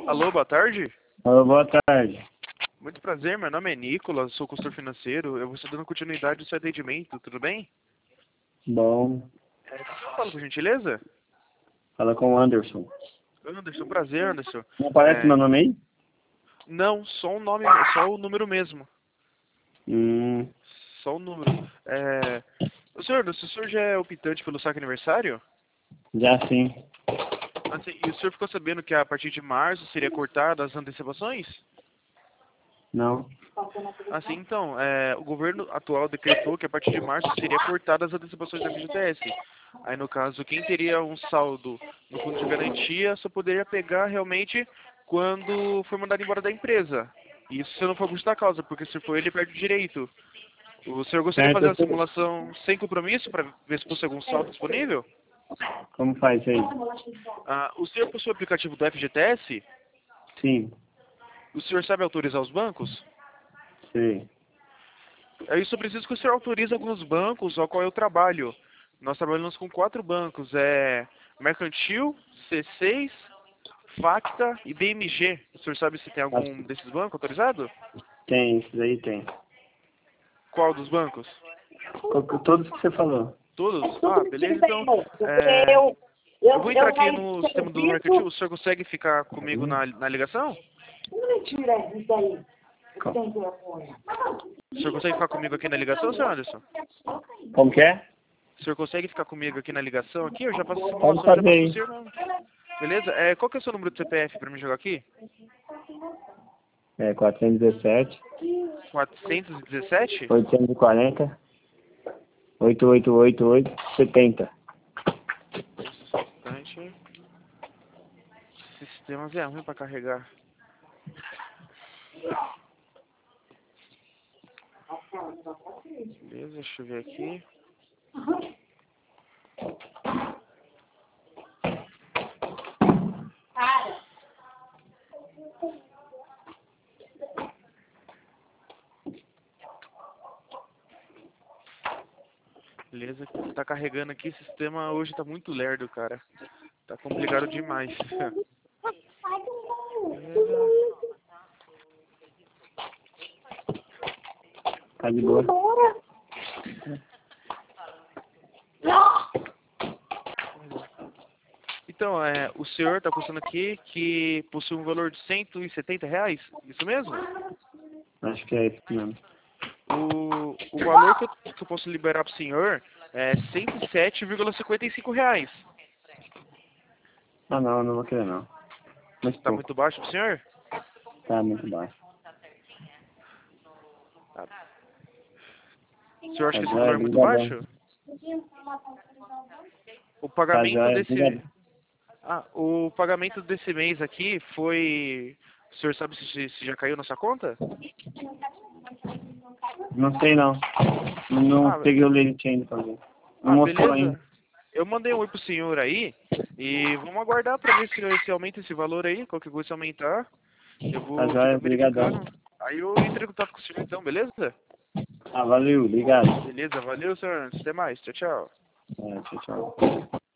Alô, boa tarde. Alô, boa tarde. Muito prazer, meu nome é Nicolas, sou consultor financeiro. Eu vou estar dando continuidade ao seu atendimento, tudo bem? Bom, Fala, por gentileza. fala com o Anderson. Anderson, prazer, Anderson. Não aparece meu nome aí? Não, só o nome, só o número mesmo. Só o número. O senhor já é optante pelo saque aniversário? Já sim. Assim, e o senhor ficou sabendo que a partir de março seria cortada as antecipações? Não. Assim, então, o governo atual decretou que a partir de março seria cortada as antecipações da FGTS. Aí, no caso, quem teria um saldo no fundo de garantia só poderia pegar realmente quando for mandado embora da empresa. Isso se não for justa causa, porque se for ele perde o direito. O senhor gostaria de fazer uma simulação sem compromisso para ver se fosse algum saldo disponível? Como faz isso aí? O senhor possui o aplicativo do FGTS? Sim, O senhor sabe autorizar os bancos? sei. É isso, eu preciso que o senhor autorize alguns bancos ao qual eu trabalho. Nós trabalhamos com 4 bancos, Mercantil, C6, Facta e BMG. O senhor sabe se tem algum desses bancos autorizado? Tem, isso daí tem. Qual dos bancos? Todos que você falou. Todos? Ah, beleza, então. Eu vou entrar aqui no sistema do Mercantil. O senhor consegue ficar comigo na ligação? O senhor consegue ficar comigo aqui na ligação, senhor Anderson? Como que é? O senhor consegue ficar comigo aqui na ligação? Aqui, eu já faço a Pode simulação, já fazer passo aí. pro senhor. Beleza? Qual que é o seu número de CPF para me jogar aqui? É 417, 417? 840, 8888, 70. Bastante. Sistemas é ruim para carregar. Beleza, deixa eu ver aqui. Beleza, tá carregando aqui. O sistema hoje tá muito lerdo, cara. Tá complicado demais. Beleza. Tá de boa. Então, o senhor tá postando aqui que possui um valor de R$ 170, isso mesmo? Acho que é isso mesmo. O valor que eu posso liberar pro senhor é R$ 107,55. Ah, não vou querer não. Muito Tá pouco. muito baixo pro senhor? Tá muito baixo. Tá. O senhor acha que esse Tá valor é joia, muito brigadão. baixo? O Tá pagamento joia, desse... obrigado. o pagamento desse mês aqui foi... O senhor sabe se já caiu na sua conta? Não sei não. Não Ah, peguei o leite ainda pra ver. Não mostrou ainda. beleza. Eu mandei um oi pro senhor aí e vamos aguardar pra ver se aumenta esse valor aí. Qualquer coisa se aumentar, eu Tá vou joia, ficar brigadão. verificando. Aí eu entro em contato com o senhor então, beleza? Ah, valeu, obrigado. Beleza, valeu, senhor. Até mais. Tchau, tchau. Tchau, tchau.